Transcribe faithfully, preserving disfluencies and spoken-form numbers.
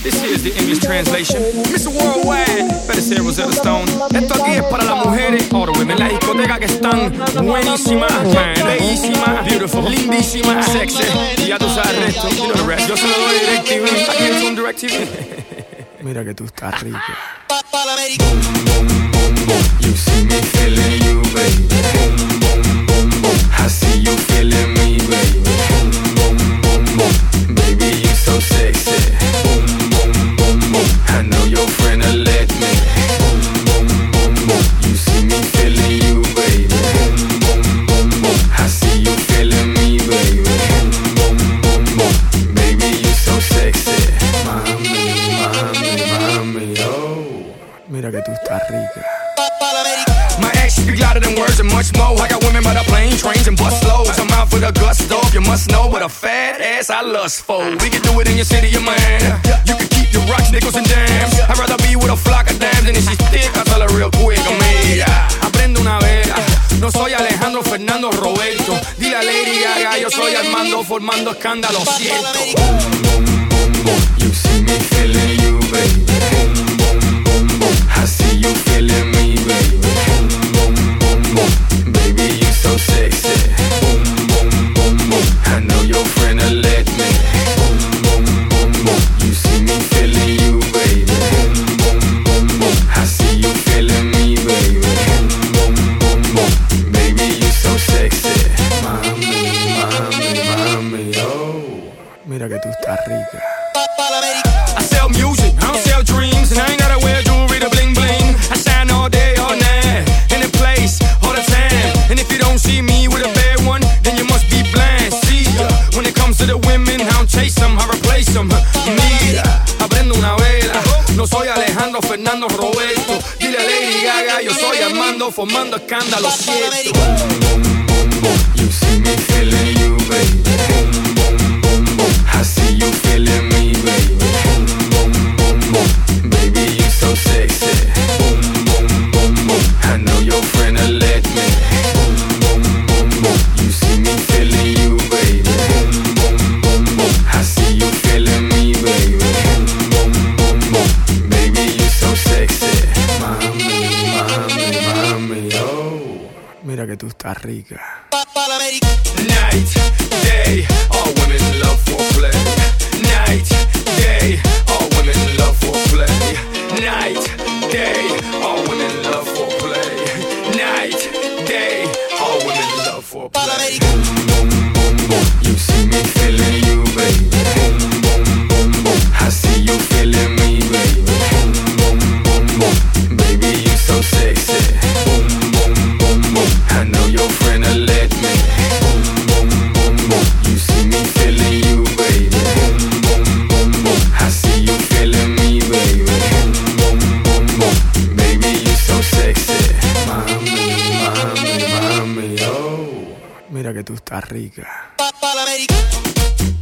This is the English translation. mister Worldwide, better say Rosetta Stone. Esto aquí es para las mujeres, all the women, la discoteca que están buenísimas, man, bellísimas, beautiful, lindísimas, sexy. Y ya tú sabes el resto, you know the rest. Yo se lo doy DirecTV, aquí en un DirecTV. Mira que tú estás rica. Boom, boom, boom, boom. You see me feeling you, baby. Boom, boom, boom, boom. I see you feeling me, baby. Boom, boom, boom, boom. Baby, you so sexy. Boom, boom, boom, boom. I know your friend will let me. Boom, boom, boom, boom. You see me feeling you, baby. Boom, boom, boom, boom. I see you feeling me, baby. Boom, boom, boom, boom. Baby, you so sexy. Mami, mami, mami, oh. Mira que tú estás rica. My actions speak louder than words and much more. I got women by the plane, trains, and bus loads. I'm out for the gusto, you must know what a fat ass I lust for. We can do it in your city, your man. You can keep your rocks, nickels, and dimes. I'd rather be with a flock of dimes, and if she's thick, I'll tell her real quick. Amiga, aprende una vela. No soy Alejandro Fernando Roberto. Dile a Lady Gaga, yo soy Armando formando escándalo, siento. Boom, boom, boom, boom. You see me feeling you, baby. Boom, boom, boom, boom. I see you feeling me, baby. Boom, boom, boom, boom. Baby, you so sexy. Boom, boom, boom, boom. I know your friend will let me. Boom, boom, boom, boom. You see me feeling you, baby. Boom, boom, boom, boom. I see you feeling me, baby. Boom, boom, boom, boom. Baby, you so sexy. Mami, mami, mami, oh. Mira que tú estás rica. I sell music, I don't sell dreams, and I ain't gotta wear jewelry to bling bling. I shine all day, all night, in the place, all the time. And if you don't see me with a bad one, then you must be blind. See ya, when it comes to the women, I don't chase them, I replace them. Mira, aprendo una vela, no soy Alejandro Fernando Roberto. Dile a Lady Gaga, yo soy Armando formando escándalo, cierto. Boom, boom, boom, boom. You see me feeling you, baby. Boom, boom, boom, boom. I see you feeling me, baby. Boom, boom, boom, boom. Baby, you so sexy. Boom, boom, boom, boom. I know your friend will let me. Boom, boom, boom, boom. You see me feeling you, baby. Boom, boom, boom, boom. I see you feeling me, baby. Boom, boom, boom, boom. Baby, you so sexy. Mami, mami, mami, oh. Mira que tú estás rica. Night, day, all women love foreplay. Night, day, all women love foreplay. Night, day, all women love foreplay. Night, day, all women love foreplay. Boom, boom, boom, boom. You see me feeling you, baby. Boom, boom, boom, boom. I see you feeling me, baby. Boom, boom, boom, boom. Baby, you so sexy. Boom, boom, boom, boom. I know your friend will let me. Boom, boom, boom, boom. You see me feeling you, baby. Boom, boom, boom, boom. I see you feeling me, baby. Boom, boom, boom, boom. Baby, you so sexy. Mami, mami, mami, oh. Mira que tú estás rica. Papa la América.